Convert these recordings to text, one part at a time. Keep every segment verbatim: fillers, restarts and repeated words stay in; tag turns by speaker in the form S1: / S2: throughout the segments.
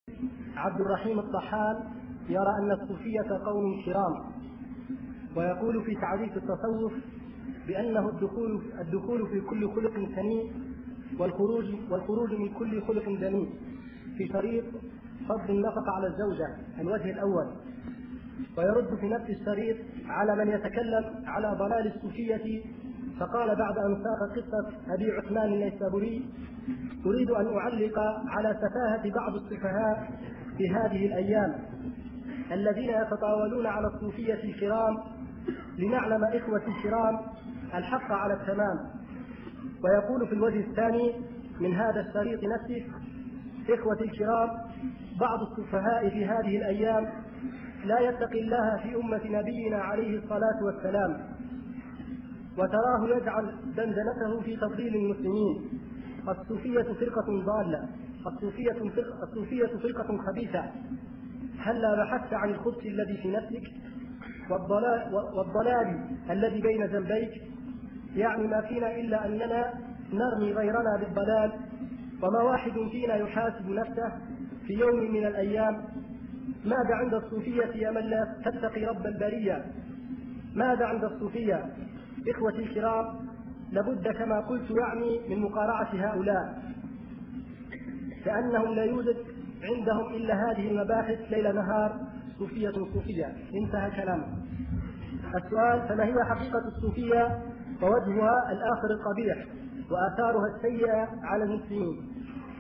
S1: عبد الرحيم الطحان يرى أن الصوفية قوم كرام، ويقول في تعريف التصوف بأنه الدخول الدخول في كل خلق سني والخروج والخروج من كل خلق ذميم في طريق فضل النفقة على الزوجة الوجه الأول. ويرد في نفس الشريط على من يتكلم على ضلال الصوفية، فقال بعد أن ساق قصة أبي عثمان النيسابوري: أريد أن أعلق على سفاهة بعض السفهاء في هذه الأيام الذين يتطاولون على الصوفية الكرام، لنعلم إخوة الكرام الحق على التمام. ويقول في الوجه الثاني من هذا الشريط نفسه: إخوة الكرام، بعض السفهاء في هذه الأيام لا يتقي الله في أمة نبينا عليه الصلاة والسلام، وتراه يجعل دندنته في تضليل المسلمين. الصوفية فرقة ضالة، الصوفية فرقة, الصوفية فرقة خبيثة. هلا بحثت عن الخبث الذي في نفسك والضلال, والضلال الذي بين جنبيك؟ يعني ما فينا إلا أننا نرمي غيرنا بالضلال، وما واحد فينا يحاسب نفسه في يوم من الأيام. ماذا عند الصوفية يا من لا تتقي رب البرية؟ ماذا عند الصوفية؟ إخوتي الكرام، لابد كما قلت يعني من مقارعة هؤلاء، كأنهم لا يوجد عندهم إلا هذه المباحث ليل نهار: صوفية صوفية. انتهى كلامه. السؤال: فما هي حقيقة الصوفية ووجهها الآخر القبيح وآثارها السيئة على المسلمين؟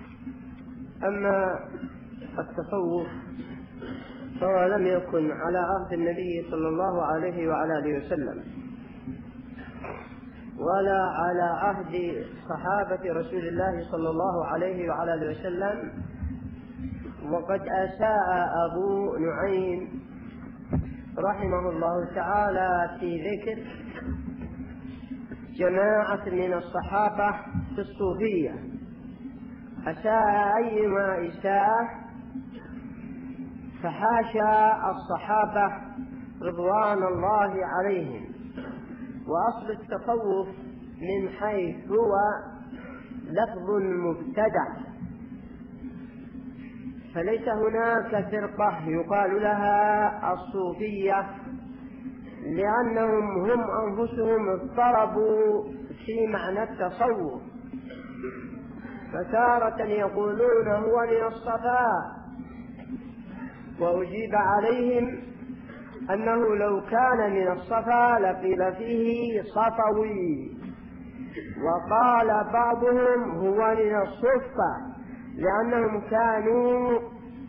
S2: أما التصوف فهو لم يكن على عهد النبي صلى الله عليه وعلى آله وسلم، ولا على عهد صحابة رسول الله صلى الله عليه وعلى آله وسلم. وقد أساء أبو نعيم رحمه الله تعالى في ذكر جماعة من الصحابة في الصوفية، أساء أيما إساءة، فحاشا الصحابة رضوان الله عليهم. وأصل التصوف من حيث هو لفظ مبتدع، فليس هناك فرقة يقال لها الصوفية، لأنهم هم أنفسهم اضطربوا في معنى التصوف، فتارة يقولون هو من الصفاء، وأجيب عليهم أنه لو كان من الصفا لقيل فيه صفوي. وقال بعضهم هو من الصفة، لأنهم كانوا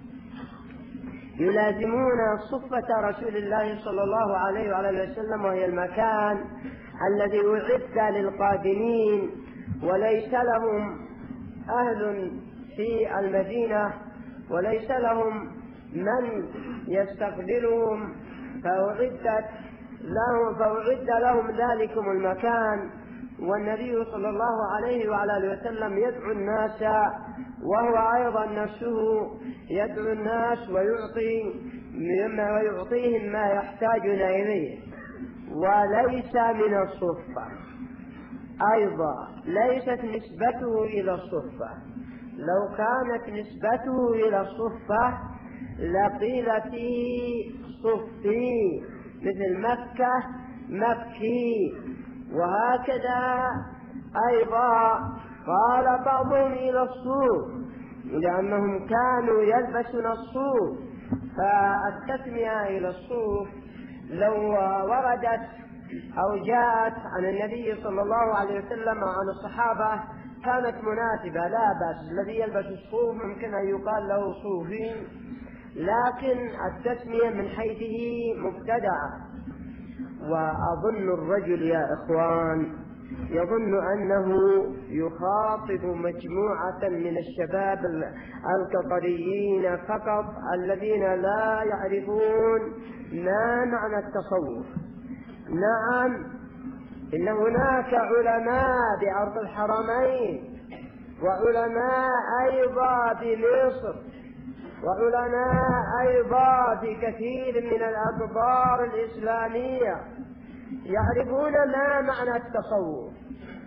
S2: يلازمون صفة رسول الله صلى الله عليه وعلى وسلم، وهي المكان الذي أعد للقادمين، وليس لهم أهل في المدينة، وليس لهم من يستقبلهم، فأعدت لهم, فأعد لهم ذلكم المكان. والنبي صلى الله عليه وعلى آله وسلم يدعو الناس، وهو أيضا نفسه يدعو الناس ويعطي مما ويعطيهم ما يحتاجون إليه، وليس من الصفة. أيضا ليست نسبته إلى الصفة، لو كانت نسبته إلى الصفة لقيل فيه صفي، مثل مكة مكي. وهكذا أيضا قال بعضهم إلى الصوف، لأنهم كانوا يلبسون الصوف، فالتسمية إلى الصوف لو وردت أو جاءت عن النبي صلى الله عليه وسلم وعن الصحابة كانت مناسبة، لا بأس. الذي يلبس الصوف ممكن أن يقال له صوفي، لكن التسمية من حيثه مبتدعة. وأظن الرجل يا إخوان يظن أنه يخاطب مجموعة من الشباب القطريين فقط الذين لا يعرفون ما معنى التصوف. نعم، إن هناك علماء بأرض الحرمين، وعلماء أيضا بمصر، وعلماء أيضا في كثير من الأقطار الإسلامية يعرفون ما معنى التصوف.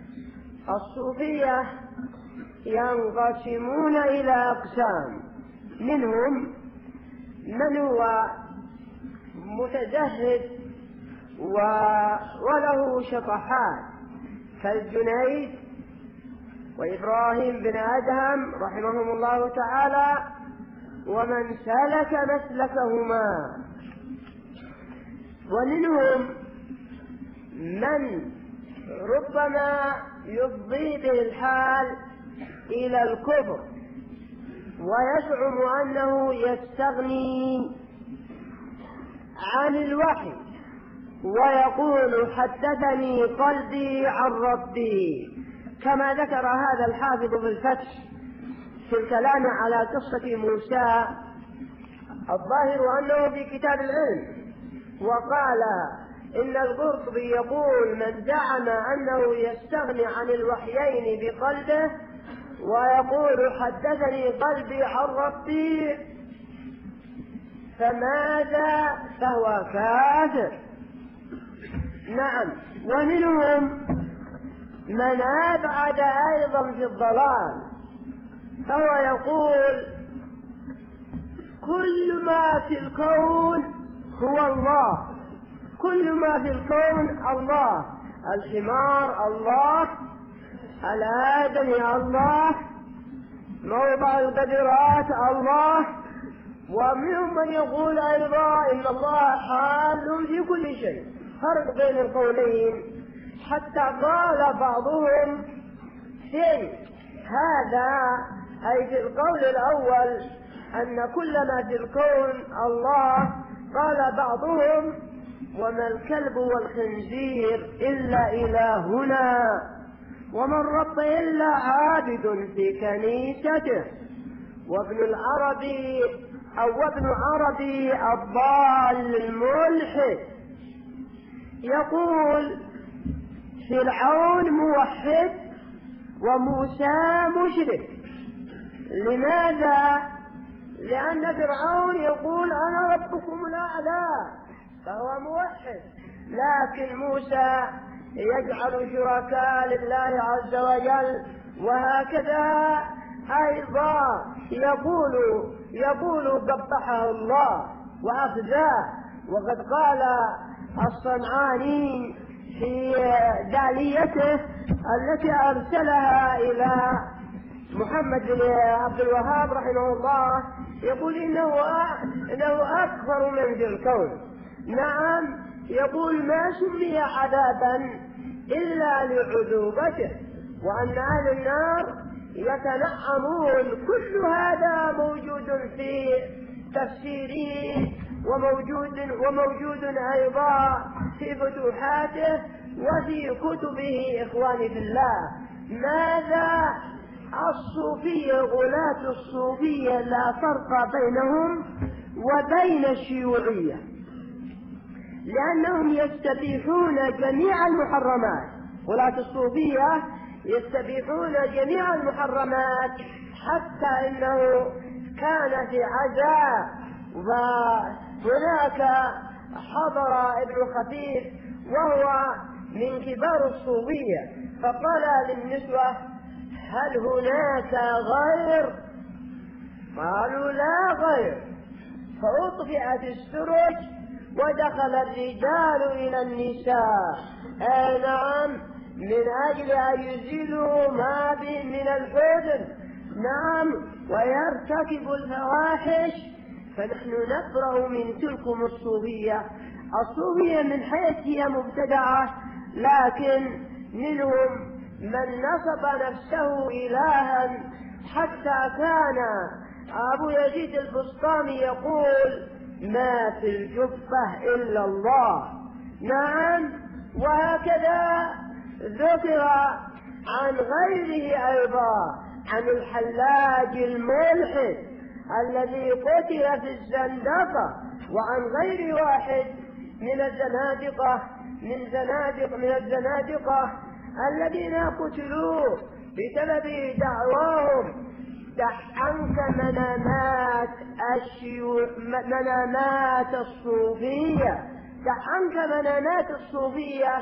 S2: الصوفية ينقسمون إلى أقسام: منهم من هو متزهد وله شطحات كالجنيد وإبراهيم بن أدهم رحمهم الله تعالى، ومن سلك مسلكهما. ومنهم من ربما يفضي به الحال إلى الكفر ويزعم أنه يستغني عن الوحي ويقول حدثني قلبي عن ربي، كما ذكر هذا الحافظ في الفتح في الكلام على قصة موسى، الظاهر أنه في كتاب العلم، وقال إن القرطبي يقول من زعم أنه يستغني عن الوحيين بقلبه ويقول حدثني قلبي عن ربي فماذا فهو كافر. نعم. ومنهم من أبعد أيضا في الضلال، فهو يقول كل ما في الكون هو الله، كل ما في الكون الله، الحمار الله، الآدمي الله، موضع القدرات الله. ومنهم من يقول أيضا إن الله حال في كل شيء، فرق بين القولين، حتى قال بعضهم في هذا أي في القول الأول أن كل ما في الكون الله، قال بعضهم وما الكلب والخنزير إلا إلهنا وما الرب إلا عابد في كنيسته. وابن العربي أو ابن عربي الضال الملحد يقول فرعون موحد وموسى مشرك. لماذا؟ لأن فرعون يقول أنا ربكم الأعلى فهو موحد، لكن موسى يجعل شركاء لله عز وجل. وهكذا أيضا يقول يقول قبحه الله وأخزاه. وقد قال الصنعاني في داليته التي أرسلها إلى محمد بن عبد الوهاب رحمه الله، يقول إنه إنه أكبر من ذي الكون. نعم، يقول ما سمي عذابا إلا لعذوبته، وأن أهل النار يتنعمون. كل هذا موجود في تفسيره وموجود وموجود أيضا في فتوحاته وفي كتبه. إخواني في الله، ماذا الصوفية غلاة الصوفية لا فرق بينهم وبين الشيوعية، لأنهم يستبيحون جميع المحرمات. غلاة الصوفية يستبيحون جميع المحرمات، حتى إنه كان في عزاء وهناك حضر ابن خفيف وهو من كبار الصوفية، فقال للنسوة هل هناك غير؟ قالوا لا غير، فأطفئت السرج ودخل الرجال إلى النساء. أي نعم، من أجل أن يزيلوا ما به من الحزن. نعم، ويرتكب الفواحش. فنحن نبرأ من تلكم الصوفية. الصوفية من حيث هي مبتدعة، لكن منهم من نصب نفسه إلها، حتى كان أبو يزيد البسطامي يقول ما في الجبة إلا الله. نعم، وهكذا ذكر عن غيره أيضا، عن الحلاج الملحد الذي قتل في الزندقة، وعن غير واحد من الزنادقة من زنادق من الزنادقة الذين قتلوا بسبب دعواهم. دع عنك منامات الشيوع منامات الصوفية، دع عنك منامات الصوفية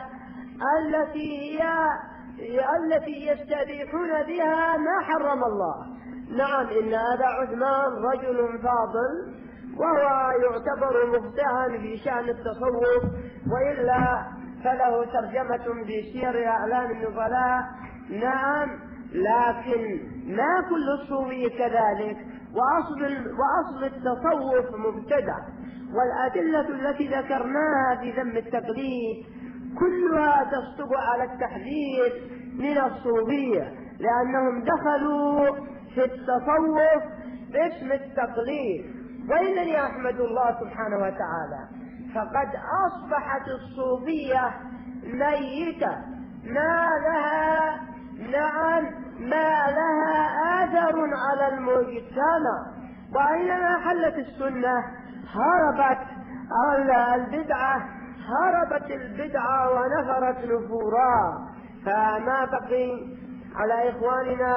S2: التي هي التي يستبيحون بها ما حرم الله. نعم إن أبا عثمان رجل فاضل وهو يعتبر مبدعا في شأن التصوف، وإلا فله ترجمة في سير أعلام النبلاء. نعم، لكن ما كل الصوفي كذلك، وأصل, وأصل التصوف مبتدع، والأدلة التي ذكرناها في ذم التقليد كلها تصدق على التحذير من الصوفية، لأنهم دخلوا في التصوف باسم التقليد. وإنني أحمد الله سبحانه وتعالى فقد أصبحت الصوفية ميتة، ما لها نعم ما لها آثر على المجتمع. وأينما حلت السنة هربت البدعة هربت البدعة ونفرت نفورا. فما بقي على إخواننا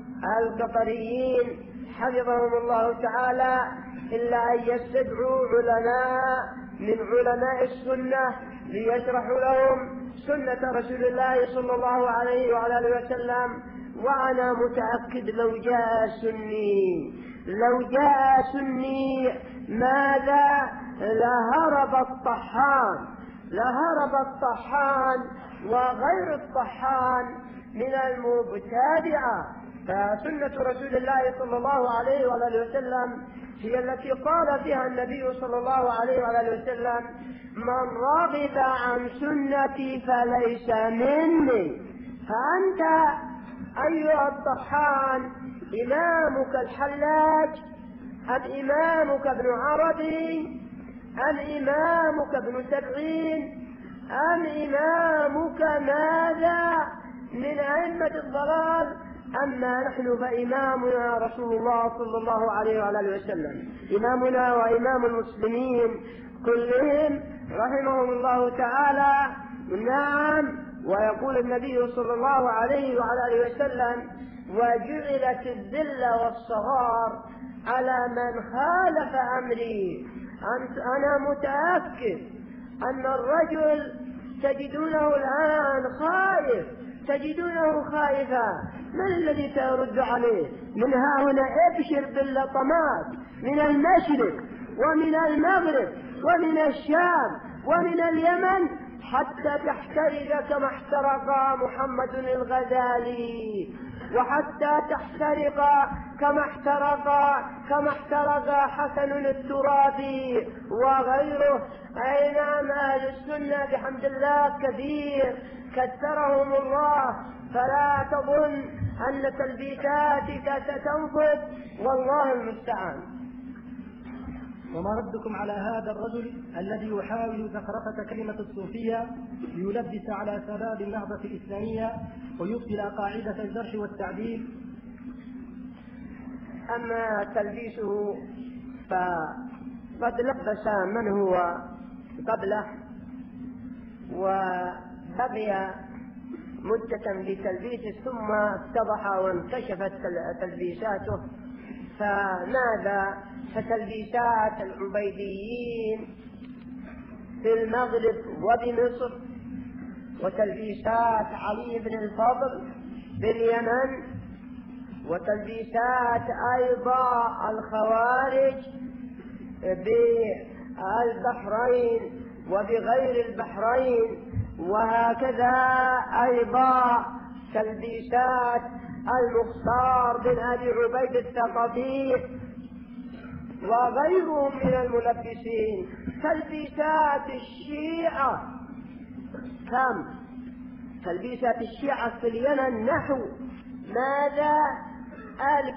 S2: القطريين حفظهم الله تعالى إلا أن يستدعوا علماء من علماء السنة ليشرحوا لهم سنة رسول الله صلى الله عليه وعلى آله وسلم. وأنا متأكد لو جاء سني لو جاء سني ماذا لهرب الطحان لهرب الطحان وغير الطحان من المبتدعة. فسنة رسول الله صلى الله عليه وعلى آله وسلم هي التي قال فيها النبي صلى الله عليه وعلى آله وسلم: من رغب عن سنتي فليس مني. فأنت أيها الطحان إمامك الحلاج أم إمامك ابن عربي أم إمامك ابن سبعين أم إمامك ماذا من أئمة الضلال؟ أما نحن فإمامنا رسول الله صلى الله عليه وعلى آله وسلم، إمامنا وإمام المسلمين كلهم رحمهم الله تعالى. نعم، ويقول النبي صلى الله عليه وعلى آله وسلم: وجعلت الذل والصغار على من خالف أمري. أنا متأكد أن الرجل تجدونه الآن خائف تجدونه خائفا. من الذي سيرد عليه؟ من ها هنا ابشر باللطمات من المشرق ومن المغرب ومن الشام ومن اليمن حتى تحترق كما احترق محمد الغزالي، وحتى تحترق كما احترق كما احترق حسن الترابي وغيره. أي نعم، أهل السنة بحمد الله كثير كثرهم الله، فلا تظن أن تلبيساتك ستنفذ، والله المستعان.
S1: وما ردكم على هذا الرجل الذي يحاول زخرفة كلمة الصوفية ليلبس على سباب النهضة الإسلامية ويبطل قاعدة الجرح والتعديل؟
S2: أما تلبيسه فقد لبس من هو قبله وبقي مدة في تلبيسه، ثم اتضح وانكشفت تلبيساته. فماذا؟ فتلبيسات العبيديين في المغرب وبمصر، وتلبيسات علي بن الفضل باليمن، وتلبيسات أيضا الخوارج بالبحرين وبغير البحرين، وهكذا أيضا تلبيسات المختار بن أبي عبيد الثقفي وغيرهم من الملبسين. تلبيسات الشيعة كم؟ تلبيسات الشيعة في اليمن نحو ماذا؟ ألف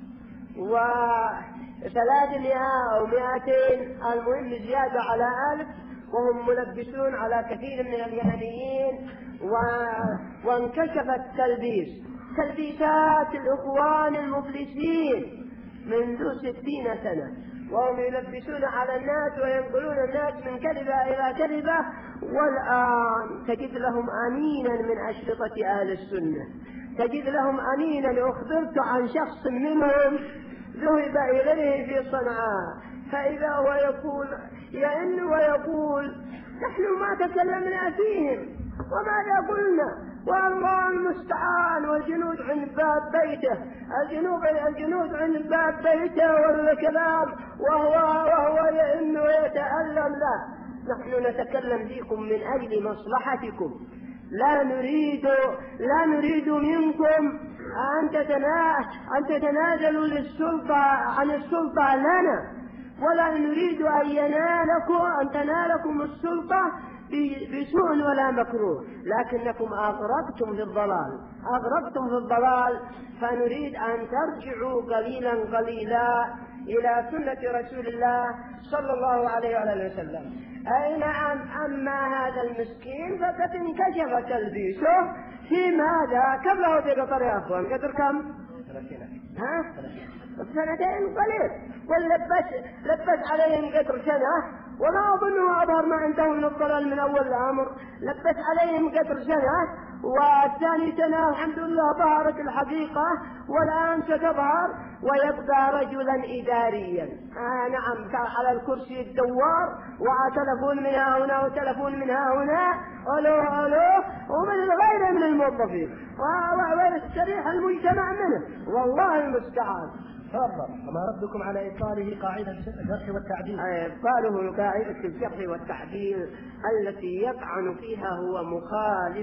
S2: وثلاثمائة أو مائتين، المهم زيادة على ألف، وهم ملبسون على كثير من اليمنيين. و... وانكشف التلبيس، تلبيسات الإخوان المفلسين منذ ستين سنة، وهم يلبسون على الناس وينقلون الناس من كذبة إلى كذبة، والآن تجد لهم أنينا من أشرطة أهل السنة، تجد لهم أنينا. أخبرت عن شخص منهم ذهب إليه في صنعاء، فإذا هو يقول يئن ويقول: نحن ما تكلمنا فيهم، وماذا قلنا؟ والله المستعان، والجنود عند باب بيته، الجنود الجنود عند باب بيته والكلام، وهو وهو إنه يتألم. لا، نحن نتكلم فيكم من أجل مصلحتكم، لا نريد لا نريد منكم أن أن تتنازلوا للسلطة عن السلطة لنا، ولا نريد أن ينالكم أن تنالكم السلطة بسوء ولا مكروه، لكنكم أغرقتم في الضلال أغرقتم في الضلال فنريد أن ترجعوا قليلا قليلا إلى سنة رسول الله صلى الله عليه وآله وسلم. أي نعم. أما هذا المسكين فقد انكشف تلبيسه في ماذا؟ كم له في قطر يا أخوان؟ قدر كم؟ ها؟ سنتين قليل، ولبس لبس عليهم قدر سنة، وما أظنه أظهر ما عنده من الضلال من أول الأمر. لبس عليهم قدر سنة، والثاني سنة الحمد لله ظهرت الحقيقة، والآن ستظهر ويبقى رجلا إداريا. آه نعم، على الكرسي الدوار، وتلفون من ها هنا وتلفون من ها هنا، ألو ألو، ومن غيره من الموظفين، ويستريح المجتمع منه، والله المستعان.
S1: تفضل. وما ردكم على إبطاله قاعدة الجرح والتعديل؟
S2: إبطاله قاعدة الجرح والتعديل التي يطعن فيها هو مخالف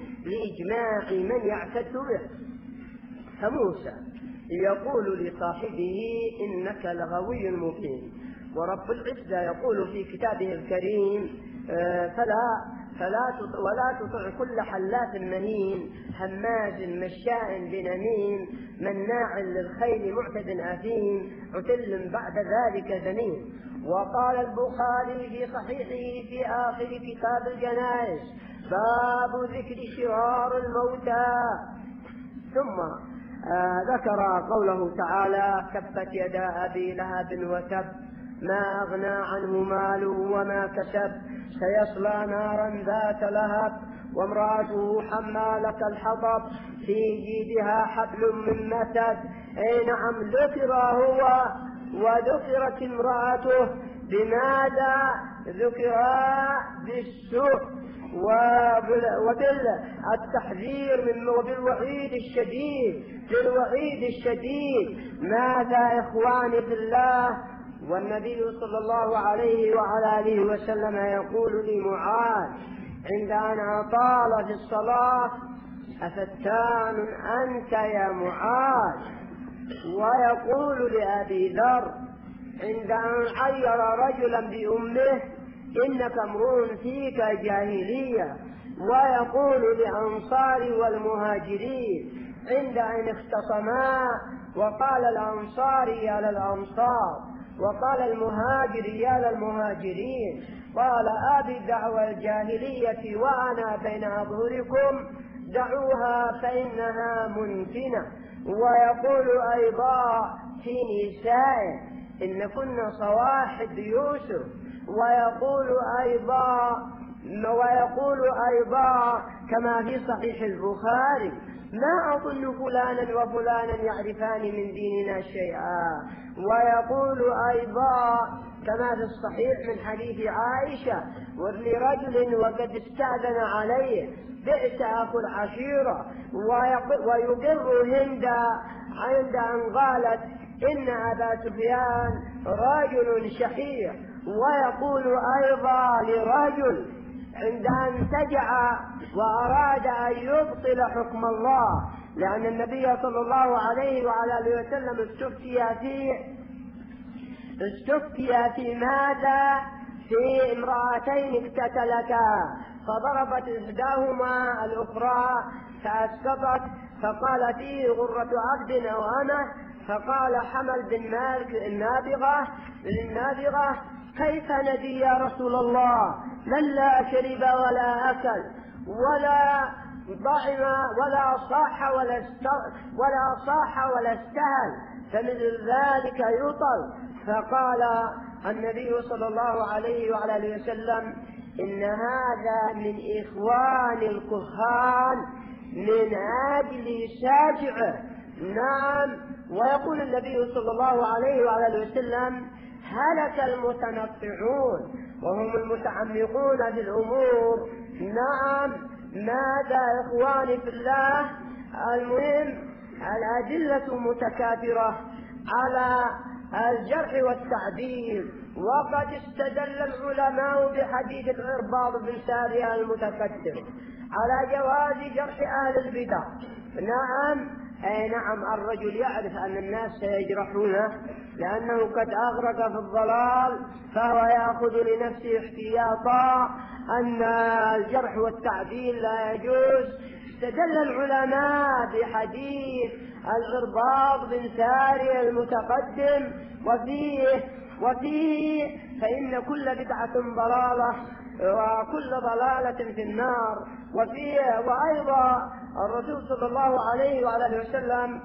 S2: لإجماع من يعتد به. فموسى يقول لصاحبه إنك لغوي مبين، ورب العزة يقول في كتابه الكريم فلا فلا تطع ولا تطع كل حلاف مهين هماز مشاء بنميم مناع للخير معتد أثيم عتل بعد ذلك زنيم. وقال البخاري في صحيحه في آخر كتاب الجنائز باب ذكر شرار الموتى. ثم آه ذكر قوله تعالى تبت يدا أبي لهب وتب ما أغنى عنه ماله وما كسب سيصلى نارا ذات لهب وامرأته حمالة الحطب في جيدها حبل من مسد. أي نعم، ذكر هو وذكرت امرأته. بماذا ذكرا؟ بالسوء وبالتحذير من وبالوعيد الشديد بالوعيد الشديد. ماذا إخواني في الله؟ والنبي صلى الله عليه وعلى آله وسلم يقول لمعاذ عند أن أطال في الصلاة أفتان أنت يا معاذ؟ ويقول لأبي ذر عند أن عير رجلا بأمه إنك امرؤ فيك جاهلية. ويقول للأنصار والمهاجرين عند أن اختصما وقال الأنصار يا للأنصار وقال المهاجر يا للمهاجرين قال أبي دعوى الجاهلية وأنا بين أظهركم دعوها فإنها منتنة. ويقول أيضا في نساء إن كنا صواحب يوسف. ويقول أيضا ويقول أيضا كما في صحيح البخاري ما أظن فلانا وفلانا يعرفان من ديننا شيئا. ويقول أيضا كما في الصحيح من حديث عائشة وابن رجل وقد استأذن عليه بئس أخو العشيرة. ويقر هند عند أن قالت إن أبا سفيان رجل شحيح. ويقول أيضا لرجل عند أن سجع وأراد أن يبطل حكم الله لأن النبي صلى الله عليه وعلى آله وسلم استفتي فيه استفتي في ماذا؟ في امرأتين اقتتلتا فضربت إحداهما الأخرى فأسقطت فقال فيه غرة عبد أو أمه فقال حمل بن مالك النابغة للنابغة كيف ندي يا رسول الله من لا شرب ولا أكل ولا ضعم ولا صاح ولا ولا صاح ولا استهل فمثل ذلك يطل. فقال النبي صلى الله عليه وعلى اله وسلم إن هذا من إخوان الكهان من أجل ساجعه. نعم. ويقول النبي صلى الله عليه وعلى اله وسلم هلك المتنطعون وهم المتعمقون في الأمور. نعم. ماذا يا إخواني في الله؟ المهم الأدلة متكاثرة على الجرح والتعديل، وقد استدل العلماء بحديث العرباض بن سارية المتقدم على جواز جرح أهل البدع. نعم أي نعم، الرجل يعرف أن الناس سيجرحونه لأنه قد أغرق في الضلال، فهو يأخذ لنفسه احتياطا أن الجرح والتعديل لا يجوز. استدل العلماء بحديث العرباض بن سارية المتقدم وفيه وفيه فإن كل بدعة ضلالة وكل ضلالة في النار. وفيه وأيضا الرسول صلى الله عليه وآله وسلم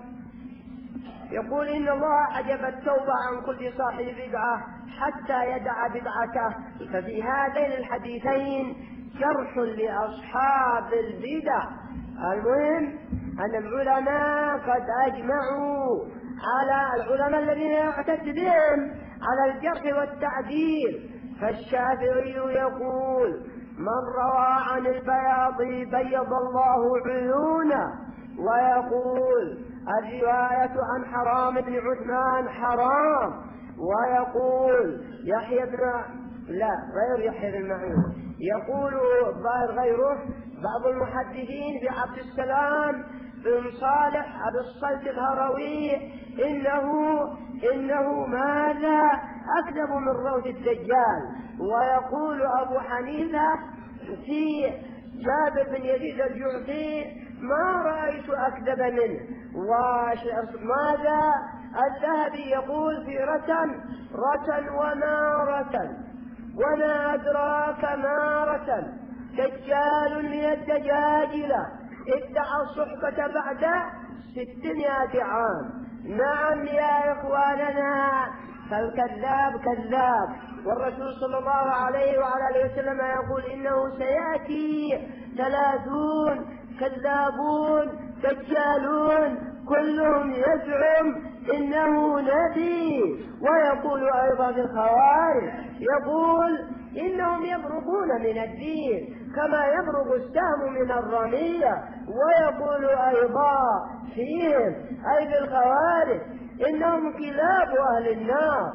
S2: يقول إن الله حجب التوبة عن كل صاحب بدعة حتى يدع بدعته. ففي هذين الحديثين جرح لأصحاب البدع. المهم أن العلماء قد أجمعوا على العلماء الذين يعتد بهم على الجرح والتعديل. فالشافعي يقول من روى عن البياض بيض الله عيونه، ويقول الرواية عن حرام بن عثمان حرام، ويقول يحيى بن لا غير يحيى بن معين يقول ظاهر غيره بعض المحدثين في عبد السلام بن صالح أبي الصلت الهروي إنه إنه ماذا أكذب من روث الدجال. ويقول أبو حنيفة في جابر بن يزيد الجعفي ما رأيت أكذب منه. وماذا الذهبي يقول في رتن رتن وما رتن وما أدراك ما رتن دجال من الدجاجلة ادعى الصحبة بعد ستمائة عام. نعم يا إخواننا، فالكذاب كذاب. والرسول صلى الله عليه وعلى آله وسلم يقول إنه سيأتي ثلاثون كذابون دجالون كلهم يزعم إنه نبي. ويقول أيضا في الخوارج يقول إنهم يبرقون من الدين كما يبرق السهم من الرمية. ويقول أيضا فيهم أي في الخوارج إنهم كلاب أهل النار.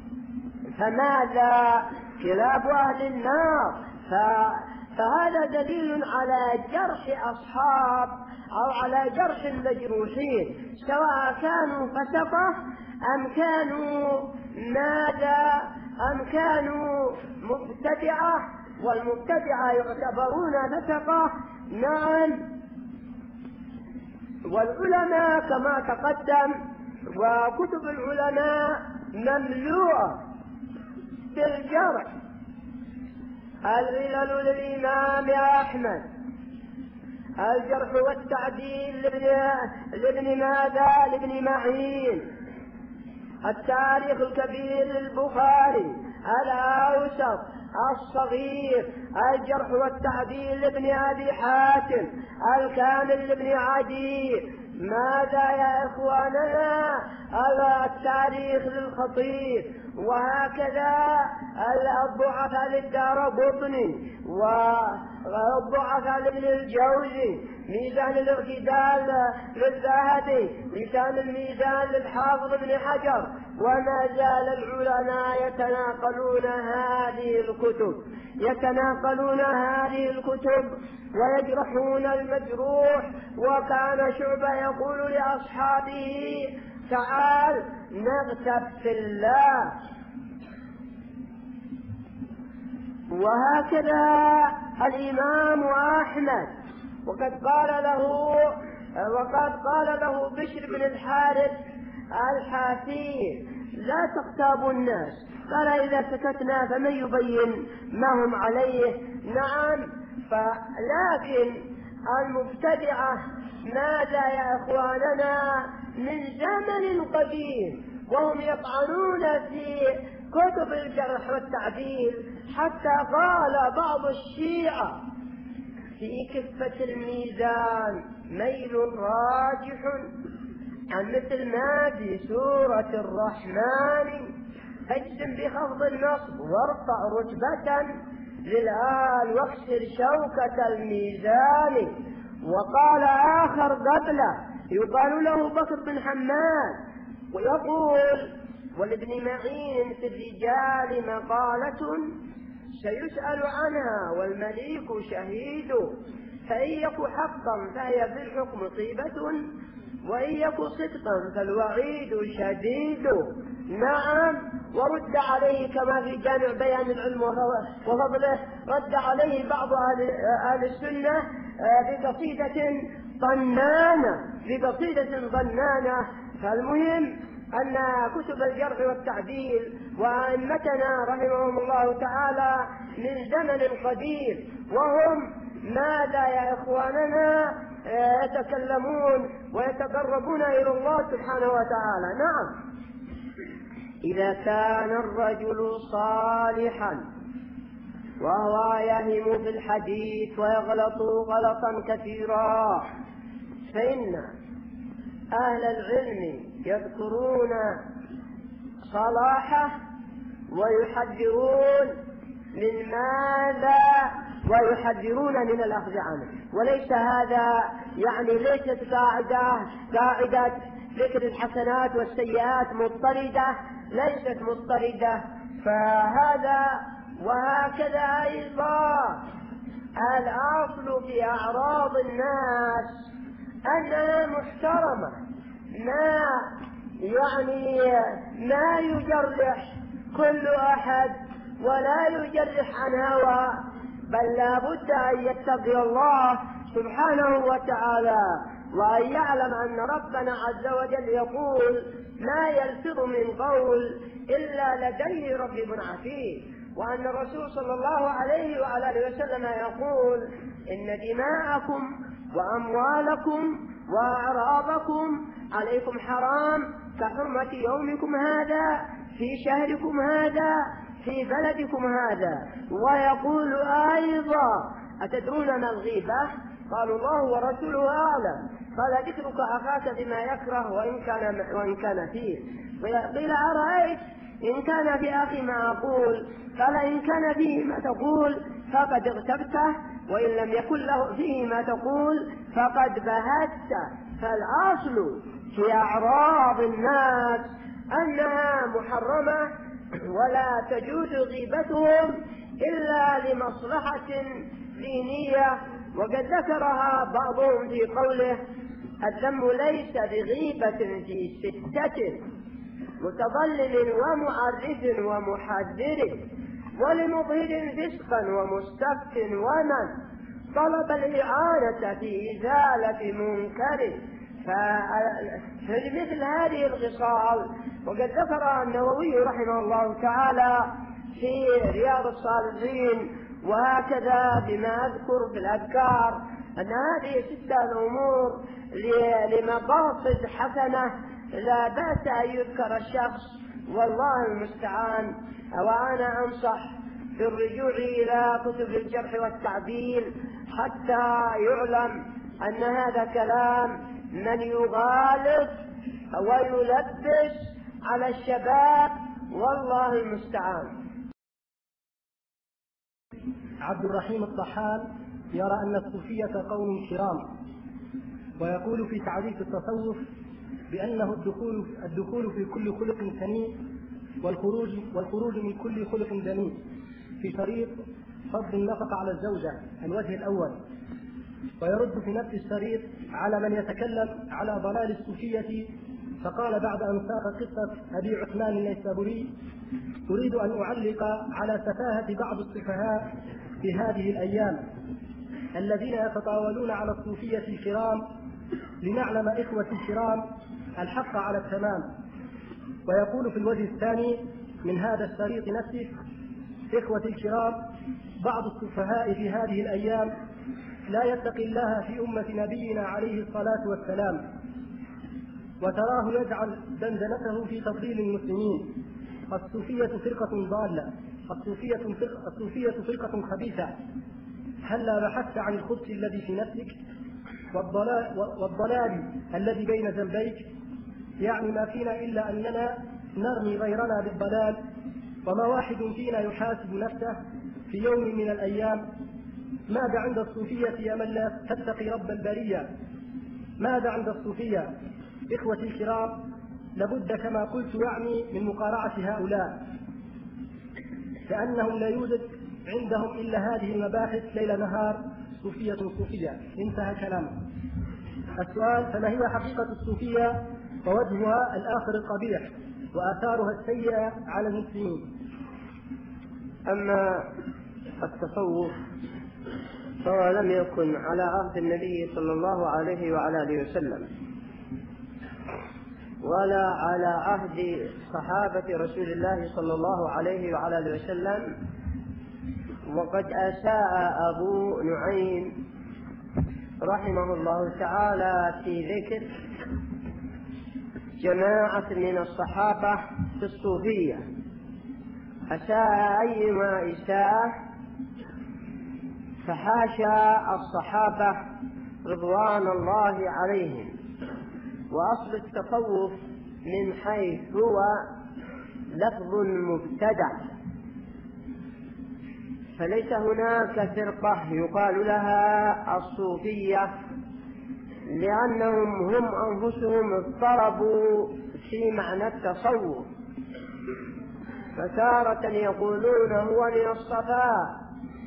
S2: فماذا كلاب أهل النار؟ فهذا دليل على جرح أصحاب أو على جرح المجروحين، سواء كانوا فسقة أم كانوا ماذا أم كانوا مبتدعة، والمبتدعة يعتبرون فسقة. نعم، والعلماء كما تقدم وكتب العلماء مملوءة بالجرح. العلل للإمام أحمد، الجرح والتعديل لابن لابن ماذا لابن معين، التاريخ الكبير للبخاري، الأوسط، الصغير، الجرح والتعديل لابن أبي حاتم، الكامل لابن عدي. ماذا يا إخواننا؟ التاريخ للخطيب، وهكذا الضعفاء للدارقطني، والضعفاء لابن الجوزي، ميزان الاعتدال للذهبي، لسان الميزان للحافظ ابن حجر. وما زال العلماء يتناقلون هذه الكتب يتناقلون هذه الكتب ويجرحون المجروح. وكان شعبة يقول لأصحابه تعال نغتب في الله. وهكذا الإمام أحمد، وقد قال له وقد قال له بشر بن الحارث الحافي لا تغتابوا الناس، قال إذا سكتنا فمن يبين ما هم عليه. نعم، فلكن المبتدعة ماذا يا إخواننا من زمن قديم وهم يطعنون في كتب الجرح والتعديل، حتى قال بعض الشيعة في كفة الميزان ميل راجح عن مثل ما في سورة الرحمن، اجزم بخفض النصب وارفع رتبة للآل واكسر شوكة الميزان. وقال آخر قبله يقال له بكر بن حماد ويقول: ولابن معين في الرجال مقالة سيسأل عنها والمليك شهيد، فإن يك حقا فهي في الحكم طيبة، وإن يك صدقا فالوعيد شديد. نعم. ورد عليه كما في جامع بيان العلم وفضله، رد عليه بعض أهل السنة بقصيدة ضنانة بقصيدة ضنانة. فالمهم أن كتب الجرح والتعديل وأئمتنا رحمهم الله تعالى من زمن قديم، وهم ماذا يا إخواننا يتكلمون ويتقربون إلى الله سبحانه وتعالى. نعم. إذا كان الرجل صالحا وهو يهم في الحديث ويغلط غلطا كثيرا، فإن أهل العلم يذكرون صلاحه ويحذرون من ماذا ويحذرون من الأخذ عنه. وليس هذا يعني ليست قاعدة قاعدة ذكر الحسنات والسيئات مضطردة، ليست مضطردة. فهذا وهكذا أيضا الأصل في أعراض الناس أنها محترمة، ما يعني ما يجرح كل أحد ولا يجرح عن هوى، بل لا بد أن يتقي الله سبحانه وتعالى وأن يعلم أن ربنا عز وجل يقول: ما يلفظ من قول إلا لديه رقيب عتيد، وأن الرسول صلى الله عليه وعلى آله وسلم يقول: إن دماءكم وأموالكم وأعراضكم عليكم حرام كحرمة يومكم هذا في شهركم هذا في بلدكم هذا. ويقول أيضا: أتدرون ما الغيبة؟ قالوا: الله ورسوله أعلم. قال: ذكرك أخاك بما يكره وإن كان وإن كان فيه. قيل: أرأيت إن كان في أخي ما أقول؟ قال: إن كان فيه ما تقول فقد اغتبته، وإن لم يكن له فيه ما تقول فقد بهته. فالأصل في أعراض الناس أنها محرمة ولا تجوز غيبتهم إلا لمصلحة دينية. وقد ذكرها بعضهم في قوله: الذم ليس بغيبة في ستة متضلل ومعرف ومحذر ولمظهر فسقا ومستفت ومن طلب الإعانة في إزالة منكر. فمثل هذه الخصال وقد ذكر النووي رحمه الله تعالى في رياض الصالحين وهكذا بما أذكر في الأذكار أن هذه ستة أمور لمقاصد حسنة لا بأس أن يذكر الشخص، والله المستعان. وأنا أنصح بالرجوع إلى كتب الجرح والتعديل حتى يعلم أن هذا كلام من يغالط ويلبس على الشباب، والله المستعان.
S1: عبد الرحيم الطحان يرى أن الصوفية قوم كرام، ويقول في تعريف التصوف بأنه الدخول الدخول في كل خلق سني والخروج والخروج من كل خلق دني في طريق فضل النفقة على الزوجة الوجه الأول. ويرد في نفس الشريط على من يتكلم على ضلال الصوفية، فقال بعد أن ساق قصة أبي عثمان النيسابوري: أريد أن أعلق على سفاهة بعض السفهاء في هذه الأيام الذين يتطاولون على الصوفية الكرام، لنعلم إخوة الكرام الحق على التمام. ويقول في الوجه الثاني من هذا الشريط نفسه: إخوة الكرام، بعض السفهاء في هذه الأيام لا يتقي الله في أمة نبينا عليه الصلاة والسلام، وتراه يجعل دندنته في تضليل المسلمين. الصوفية فرقة ضالة، الصوفية فرقة, الصوفية فرقة خبيثة. هلا بحثت عن الخبث الذي في نفسك والضلال, والضلال الذي بين جنبيك؟ يعني ما فينا إلا أننا نرمي غيرنا بالضلال، وما واحد فينا يحاسب نفسه في يوم من الأيام: ماذا عند الصوفية يا من لا تتقي رب البرية؟ ماذا عند الصوفية؟ إخوتي الكرام، لابد كما قلت يعني من مقارعة هؤلاء، لأنهم لا يوجد عندهم إلا هذه المباحث ليل نهار: صوفية صوفية، انتهى كلامه. السؤال: فما هي حقيقة الصوفية ووجهها الآخر القبيح وآثارها السيئة على المسلمين؟
S2: أما التصوف فهو لم يكن على عهد النبي صلى الله عليه وعلى آله وسلم ولا على عهد صحابة رسول الله صلى الله عليه وعلى آله وسلم. وقد أشاء أبو نعيم رحمه الله تعالى في ذكر جماعة من الصحابة في الصوفية. أشاء أيما إشاء، فحاشا الصحابة رضوان الله عليهم. وأصل التصوف من حيث هو لفظ مبتدع، فليس هناك فرقة يقال لها الصوفية، لأنهم هم أنفسهم اضطربوا في معنى التصوف، فتارة يقولون هو من الصفاء،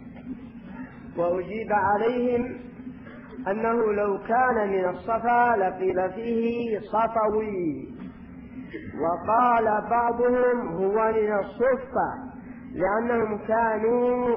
S2: وأجيب عليهم أنه لو كان من الصفا لقيل فيه صفوي. وقال بعضهم هو من الصفة، لأنهم كانوا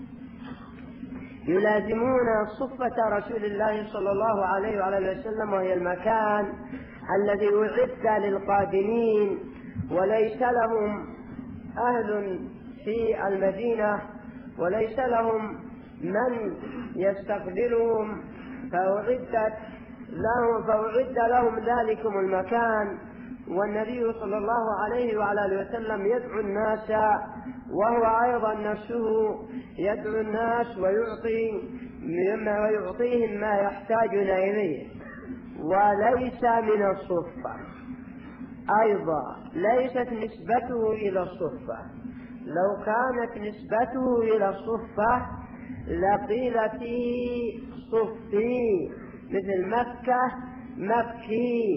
S2: يلازمون صفة رسول الله صلى الله عليه وعلى وسلم، وهي المكان الذي أعد للقادمين وليس لهم أهل في المدينة وليس لهم من يستقبلهم، فأعدت لهم فأعد لهم ذلكم المكان. والنبي صلى الله عليه وعلى آله وسلم يدعو الناس، وهو أيضا نفسه يدعو الناس ويعطي مما ويعطيهم ما يحتاجون إليه، وليس من الصفة. أيضا ليست نسبته إلى الصفة، لو كانت نسبته إلى الصفة لقيل فيه صفي، مثل مكة مكي.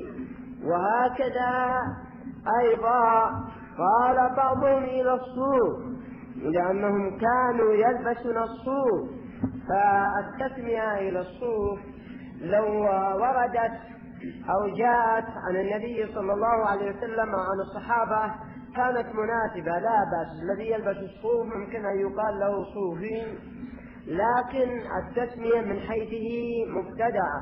S2: وهكذا أيضا قال بعضهم إلى الصوف، لأنهم كانوا يلبسون الصوف، فالتسمية إلى الصوف لو وردت أو جاءت عن النبي صلى الله عليه وسلم وعن الصحابة كانت مناسبة، لا بأس. الذي يلبس الصوف ممكن أن يقال له صوفي، لكن التسمية من حيثه مبتدعة.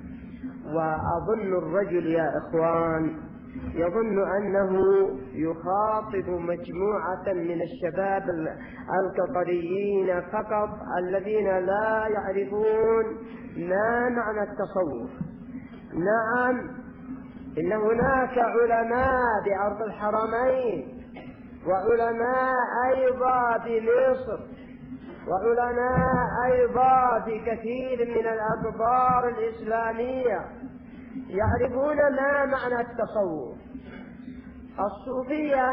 S2: وأظن الرجل يا إخوان يظن أنه يخاطب مجموعة من الشباب القطريين فقط الذين لا يعرفون ما معنى التصوف. نعم، إن هناك علماء بأرض الحرمين، وعلماء أيضا بمصر، وعلماء أيضا في كثير من الأقطار الإسلامية يعرفون ما معنى التصوف. الصوفية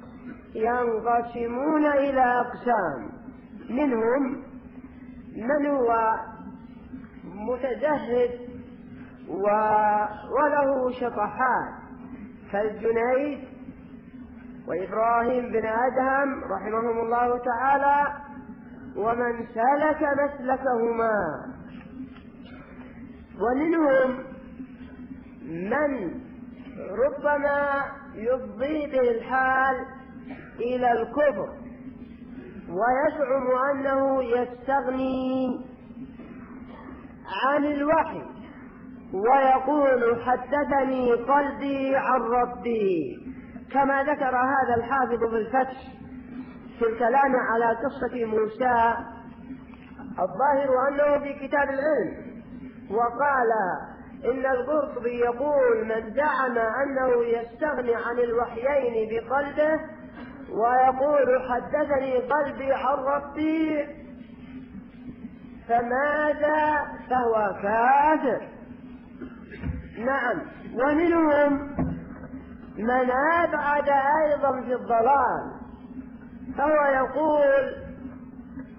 S2: ينقسمون إلى أقسام، منهم من هو متزهد وله شطحات كالجنيد وإبراهيم بن أدهم رحمهم الله تعالى، ومن سلك مسلكهما. ومنهم من ربما يفضي به الحال إلى الكفر ويزعم أنه يستغني عن الوحي، ويقول حدثني قلبي عن ربي، كما ذكر هذا الحافظ في الفتح في الكلام على قصة موسى. الظاهر أنه في كتاب العلم، وقال إن القرطبي يقول من زعم أنه يستغني عن الوحيين بقلبه ويقول حدثني قلبي عن ربي فماذا؟ فهو كافر. نعم. ومنهم من أبعد أيضا في الضلال، فهو يقول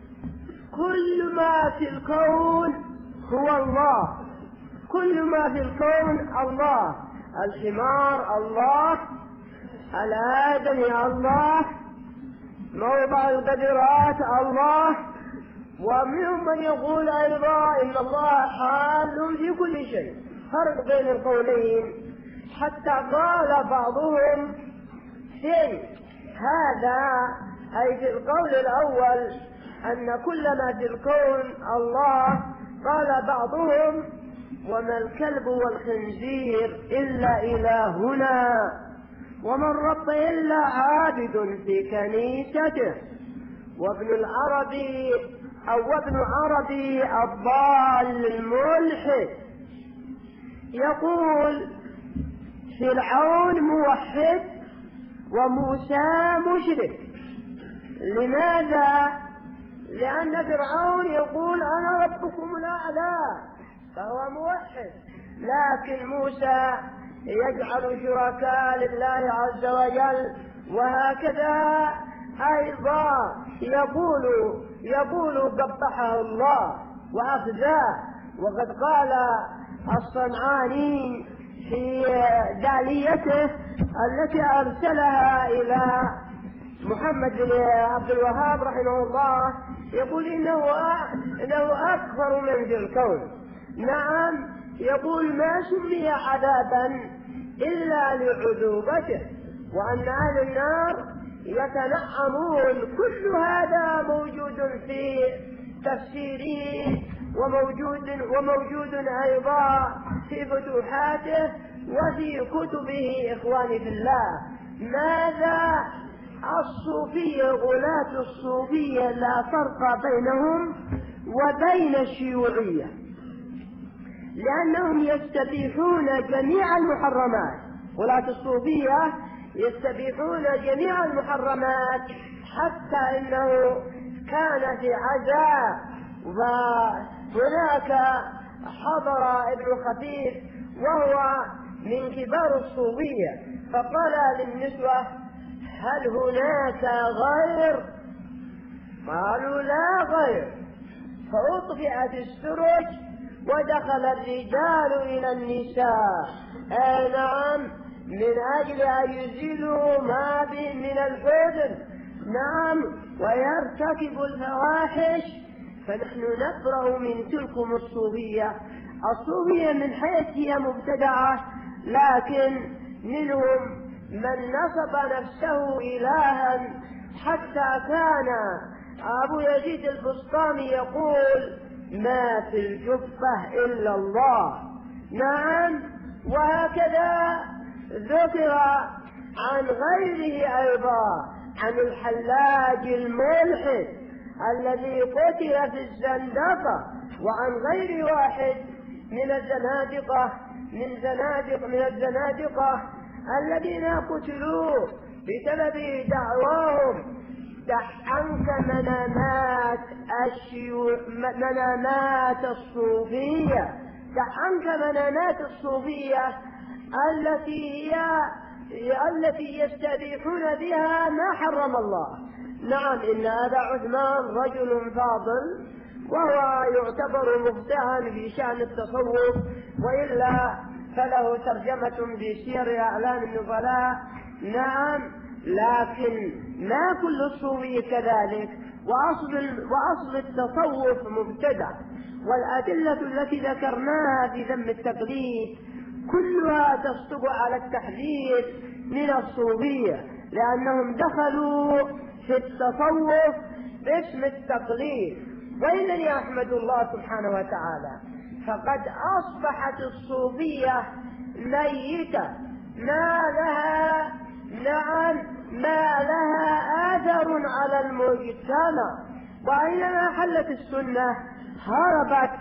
S2: كل ما في الكون هو الله، كل ما في الكون الله، الحمار الله، الآدمي الله، موضع القدرات الله. ومنهم من يقول أيضا إن الله حال في كل شيء، فرق بين القولين. حتى قال بعضهم في هذا، أي في القول الأول أن كل ما في الكون الله، قال بعضهم وما الكلب والخنزير إلا إلهنا، وما الرب إلا عابد في كنيسته. وابن العربي أو ابن عربي الضال الملحد يقول فرعون موحد وموسى مشرك. لماذا؟ لأن فرعون يقول أنا ربكم الأعلى فهو موحد، لكن موسى يجعل شركاء لله عز وجل. وهكذا أيضا يقول يقول قبحه الله وأخزاه. وقد قال الصنعاني في داليته التي أرسلها إلى محمد بن عبد الوهاب رحمه الله، يقول إنه إنه أكبر من ذي الكون. نعم، يقول ما سمي عذابا إلا لعذوبته، وأن أهل النار يتنعمون. كل هذا موجود في تفسيره وموجود وموجود أيضا في فتوحاته وفي كتبه. إخواني في الله، ماذا الصوفية؟ غلاة الصوفية لا فرق بينهم وبين الشيوعية، لأنهم يستبيحون جميع المحرمات. غلاة الصوفية يستبيحون جميع المحرمات، حتى إنه كان في عزاء وهناك حضر ابن خفيف وهو من كبار الصوفية، فقال للنسوة هل هناك غير؟ قالوا لا غير. فأطفئت السرج ودخل الرجال إلى النساء، أي نعم، من أجل أن يزيلوا ما به من الحزن، نعم، ويرتكبوا الفواحش. فنحن نبرأ من تلكم الصوفية. الصوفية من حيث هي مبتدعة، لكن منهم من نصب نفسه إلها، حتى كان أبو يزيد البسطامي يقول ما في الجبة إلا الله. نعم، وهكذا ذكر عن غيره أيضا، عن الحلاج الملحد الذي قتل في الزندقة، وعن غير واحد من الزنادقة من زنادق من الزنادقة الذين قتلوا بسبب دعواهم. دع عنك منامات الشيوع منامات الصوفية، دع عنك منامات الصوفية التي هي التي يستبيحون بها ما حرم الله. نعم، إن أبا عثمان رجل فاضل، وهو يعتبر مبدعا في شأن التصوف، وإلا فله ترجمة بسير أعلام النبلاء. نعم، لكن ما كل الصوفية كذلك، وأصل, وأصل التصوف مبتدع. والأدلة التي ذكرناها في ذم التقليد كلها تصدق على التحذير من الصوفية، لأنهم دخلوا في التصوف باسم التقليد. وإنني أحمد الله سبحانه وتعالى، فقد أصبحت الصوفية ميتة، ما لها نعم ما لها آثر على المجتمع. وأينما حلت السنة هربت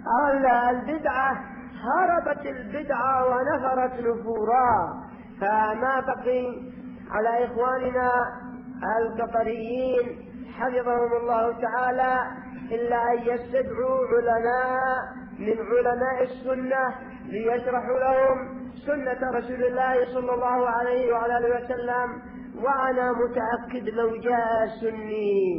S2: البدعة هربت البدعة ونفرت نفورا. فما بقي على إخواننا القطريين حفظهم الله تعالى إلا أن يستدعوا علماء من علماء السنة ليشرحوا لهم سنة رسول الله صلى الله عليه وعلى آله وسلم. وأنا متأكد لو جاء سني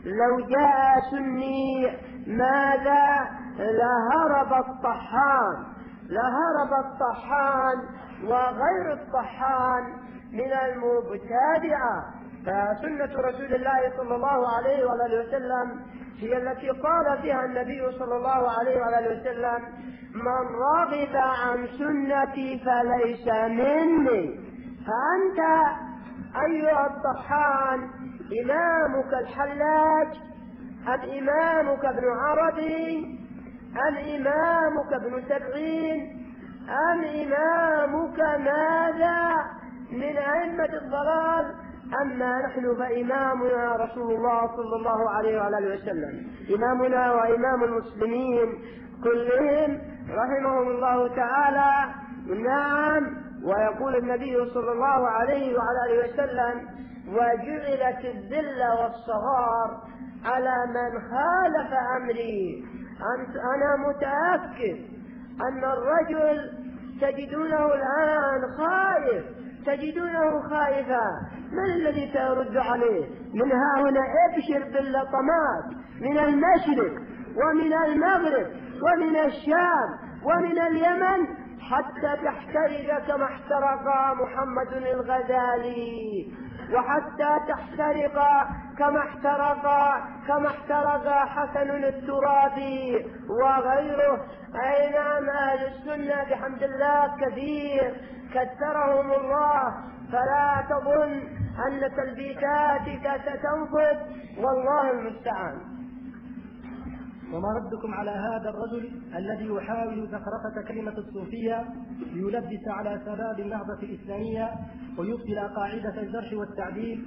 S2: لو جاء سني ماذا لهرب الطحان لهرب الطحان وغير الطحان من المبتدعة. فسنة رسول الله صلى الله عليه وآله وسلم هي التي قال فيها النبي صلى الله عليه وآله وسلم: من رغب عن سنتي فليس مني. فأنت أيها الطحان إمامك الحلاج أم إمامك ابن عربي أم إمامك ابن سبعين أم إمامك ماذا من أئمة الضلال؟ أما نحن فإمامنا رسول الله صلى الله عليه وآله وسلم، إمامنا وإمام المسلمين كلهم رحمهم الله تعالى. نعم. ويقول النبي صلى الله عليه وآله وسلم: وجعلت الذل والصغار على من خالف أمري. أنا متأكد أن الرجل تجدونه الآن خائف، تجدونه خائفا. من الذي سيرد عليه؟ من ها هنا ابشر باللطمات من المشرق ومن المغرب ومن الشام ومن اليمن حتى تحترق كما احترق محمد الغزالي، وحتى تحترق كما احترق كما احترق حسن الترابي وغيره. أي نعم، أهل السنة بحمد الله كثير كثرهم الله، فلا تظن أن تلبيساتك ستنفذ، والله المستعان.
S1: وما ردكم على هذا الرجل الذي يحاول زخرفة كلمة الصوفية ليلبس على شباب النهضة الإسلامية ويبطل قاعدة الجرح والتعديل؟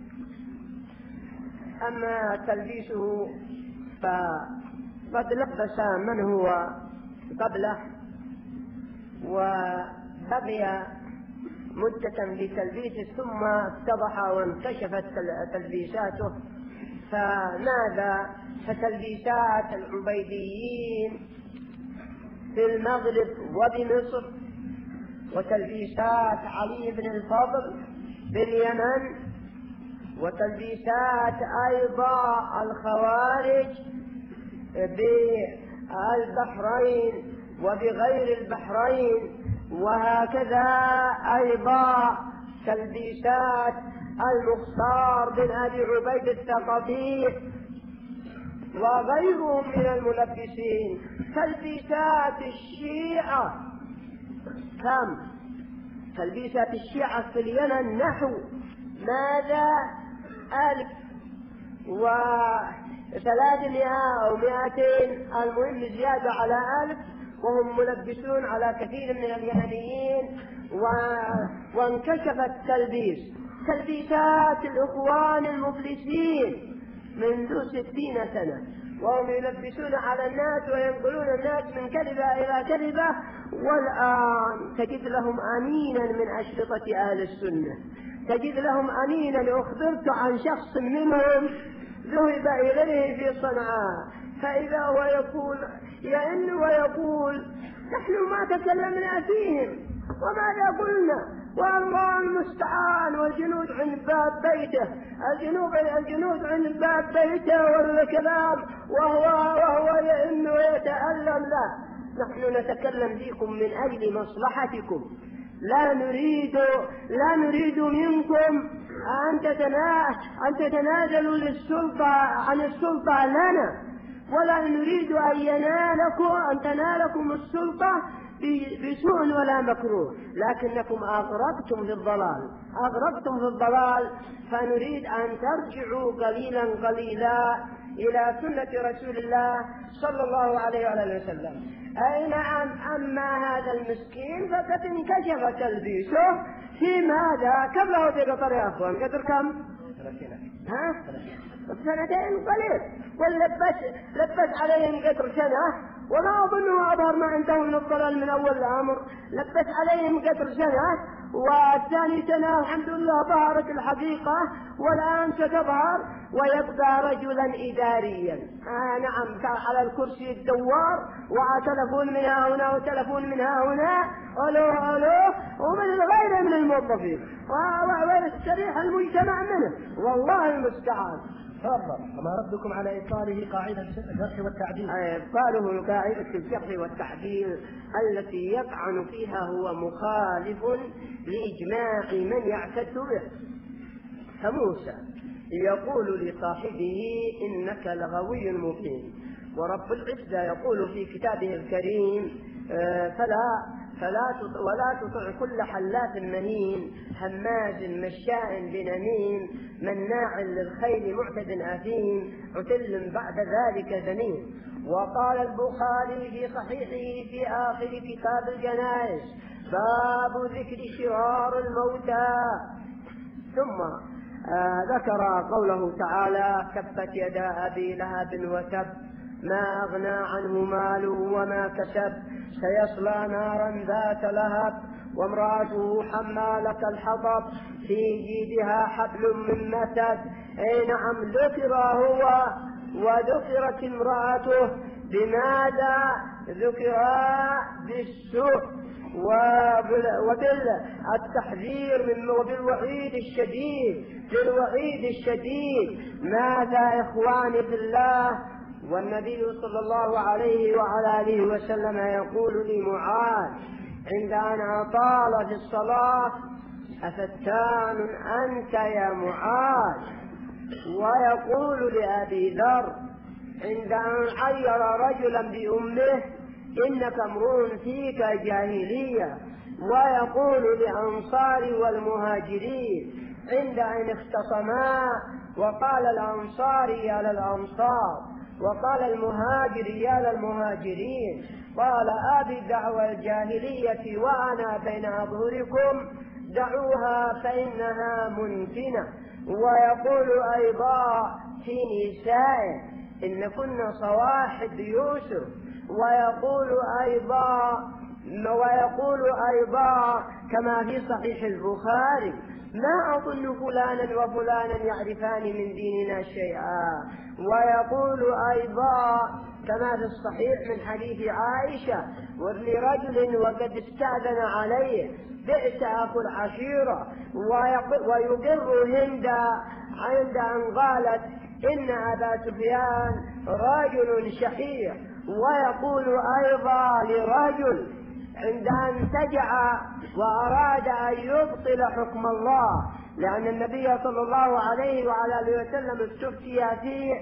S2: أما تلبيسه فقد لبس من هو قبله وبقي مدة بتلبيسه، ثم اتضح وانكشفت تلبيساته. فماذا؟ فتلبيسات العبيديين في المغرب وبمصر، وتلبيسات علي بن الفضل باليمن، وتلبيسات أيضا الخوارج بالبحرين وبغير البحرين، وهكذا أيضا تلبيسات المختار بن أبي عبيد الثقفي وغيرهم من الملبسين. تلبيسات الشيعة كم؟ تلبيسات الشيعة في اليمن نحو ماذا؟ ألف وثلاثمائة أو مائتين، المهم زيادة على ألف، وهم ملبسون على كثير من اليمنيين. و... وانكشف التلبيس، تلبيسات الإخوان المفلسين منذ ستين سنة، وهم يلبسون على الناس وينقلون الناس من كذبة إلى كذبة، والآن تجد لهم أمينا من أشرطة أهل السنة، تجد لهم أمينا. أخبرت عن شخص منهم ذهب إليه في صنعاء، فإذا هو يقول يئن ويقول: نحن ما تكلمنا فيهم وماذا قلنا، والله المستعان، والجنود عند باب بيته، الجنود الجنود عند باب بيته والكلام، وهو وهو يئن ويتألم. لا، نحن نتكلم فيكم من أجل مصلحتكم، لا نريد لا نريد منكم أن أن تتنازلوا للسلطة عن السلطة لنا، ولا نريد أن ينالكم أن تنالكم السلطة بسوء ولا مكروه، لكنكم أغرقتم في الضلال أغرقتم في الضلال فنريد أن ترجعوا قليلا قليلا إلى سنة رسول الله صلى الله عليه وآله وسلم. أي نعم. أما هذا المسكين فقد انكشف تلبيسه في ماذا؟ كم له في قطر يا أخوان؟ قطر كم؟ ها؟ سنتين قليل، ولبس لبس عليهم قطر سنة، وما أظنه أظهر ما عنده من الضلال من أول الأمر. لبس عليهم قطر سنة، والثاني سنة الحمد لله ظهرت الحقيقة، والآن ستظهر ويبقى رجلا إداريا. آه نعم، على الكرسي الدوار، وتلفون من ها هنا وتلفون من ها هنا، ألو ألو، ومن غيره من الموظفين، ويستريح المجتمع منه، والله المستعان.
S1: تفضل. وما ردكم على إيصاله قاعدة الجرح والتعديل؟
S2: إيصاله قاعدة الجرح والتعديل التي يطعن فيها هو مخالف لإجماع من يعتد به. فموسى يقول لصاحبه إنك لغوي مبين، ورب العزة يقول في كتابه الكريم فلا فلا ولا تطع كل حلاف مهين هماز مشاء بنميم مناع للخير معتد أثيم عتل بعد ذلك زنيم. وقال البخاري في صحيحه في آخر كتاب الجنائز باب ذكر شرار الموتى. ثم آه ذكر قوله تعالى تبت يدا أبي لهب وتب ما أغنى عنه ماله وما كسب سيصلى نارا ذات لهب وامرأته حمالة الحطب في جيدها حبل من مسد. أي نعم ذكر هو وذكرت امرأته. بماذا ذكرا؟ بالسوء وبالتحذير من وبالوعيد الشديد بالوعيد الشديد. ماذا إخواني في الله؟ والنبي صلى الله عليه وعلى آله وسلم يقول لمعاذ عند أن أطال في الصلاة أفتان أنت يا معاذ؟ ويقول لأبي ذر عند أن عير رجلا بأمه إنك امرؤ فيك جاهلية. ويقول للأنصار والمهاجرين عند أن اختصما وقال الأنصار يا للأنصار وقال المهاجر يا للمهاجرين قال أبي دعوى الجاهلية وأنا بين أظهركم دعوها فإنها منتنة. ويقول أيضا في نسائه إن كنا صواحب يوسف. ويقول أيضا ويقول أيضا كما في صحيح البخاري ما أظن فلانا وفلانا يعرفان من ديننا شيئا. ويقول أيضا كما في الصحيح من حديث عائشة وابن رجل وقد استأذن عليه بئس أخو العشيرة. ويقر هند عند أن قالت إن أبا سفيان رجل شحيح. ويقول أيضا لرجل عند أن سجع وأراد أن يبطل حكم الله لأن النبي صلى الله عليه وعلى آله وسلم استفتي فيه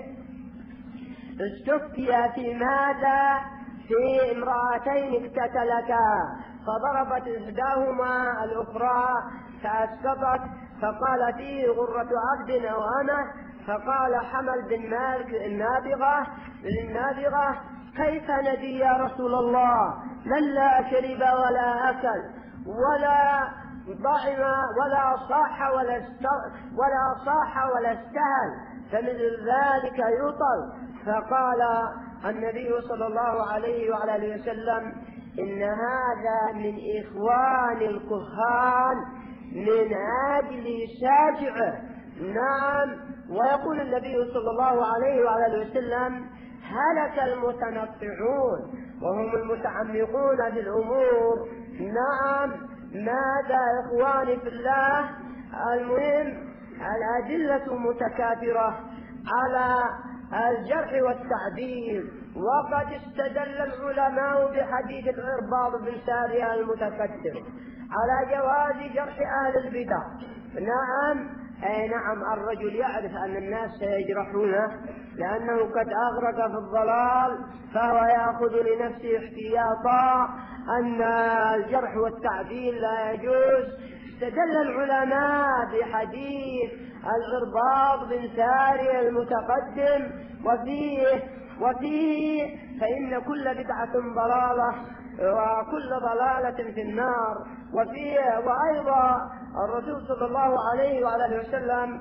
S2: استفتي في ماذا؟ في امرأتين اقتتلتا فضربت إحداهما الأخرى فأسقطت فقال فيه غرة عبد أو أمه فقال حمل بن مالك النابغة للنابغة كيف ندي يا رسول الله؟ من لا شرب ولا أكل ولا ضعم ولا صاح ولا ولا صاح ولا استهل فمثل ذلك يطل. فقال النبي صلى الله عليه وعلى اله وسلم إن هذا من إخوان الكهان من أجل ساجعه. نعم. ويقول النبي صلى الله عليه وعلى اله وسلم هلك المتنطعون وهم المتعمقون في الأمور. نعم. ماذا إخواني في الله؟ المهم الأدلة متكاثرة على الجرح والتعديل. وقد استدل العلماء بحديث العرباض بن سارية المتكثر على جواز جرح أهل البدع. نعم. أي نعم. الرجل يعرف أن الناس سيجرحونه لأنه قد أغرق في الضلال فهو يأخذ لنفسه احتياطا أن الجرح والتعديل لا يجوز. استدل العلماء بحديث العرباض بن سارية المتقدم وفيه وفيه فإن كل بدعة ضلالة وكل ضلالة في النار. وفيه وأيضا الرسول صلى الله عليه وعلى اله وسلم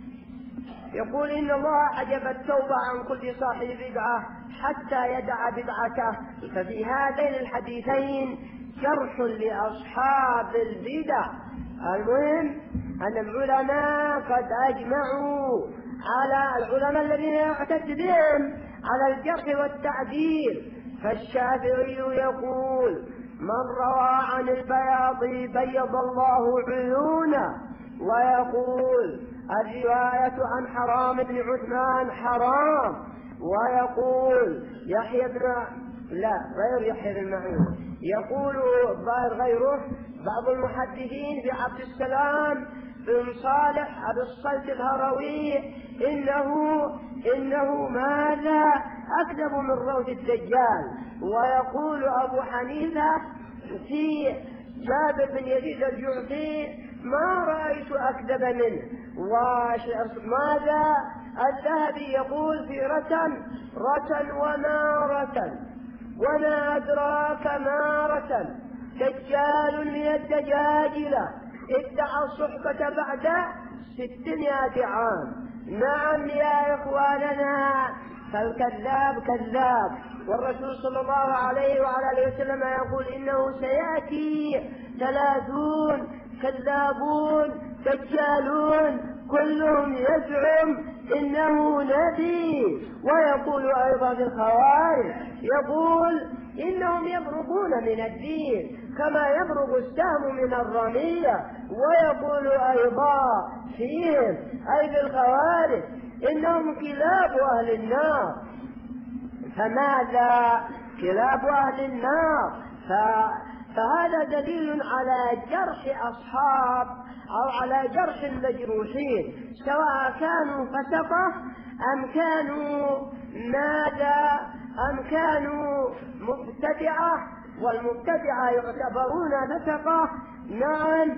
S2: يقول إن الله حجب التوبة عن كل صاحب بدعة حتى يدع بدعته. ففي هذين الحديثين شرح لأصحاب البدع. المهم أن العلماء قد أجمعوا على العلماء الذين يعتد بهم على الجرح والتعديل. فالشافعي يقول من روى عن البياض بيض الله عيونه. ويقول الرواية عن حرام بن عثمان حرام. ويقول يحيى بن لا غير يحيى بن معين، يقول ظاهر غيره بعض المحدثين بعبد السلام بن صالح أبي الصلت الهروي إنه إنه ماذا أكذب من روث الدجال. ويقول أبو حنيفة في جابر بن يزيد الجعفي ما رأيت أكذب منه. وماذا الذهبي يقول في رتن رتن وما رتن وما أدراك ما رتن دجال من الدجاجلة ادعى الصحبة بعد ستمائة عام. نعم يا إخواننا، فالكذاب كذاب. والرسول صلى الله عليه وعلى آله وسلم يقول إنه سيأتي ثلاثون كذابون دجالون كلهم يزعم إنه نبي. ويقول أيضا في الخوارج يقول إنهم يبرقون من الدين كما يبرق السهم من الرمية. ويقول أيضا فيهم أي في الخوارج إنهم كلاب أهل النار. فماذا كلاب أهل النار؟ فهذا دليل على جرح أصحاب أو على جرح المجروحين، سواء كانوا فسقة أم كانوا ماذا أم كانوا مبتدعة، والمبتدعة يعتبرون فسقة. نعم.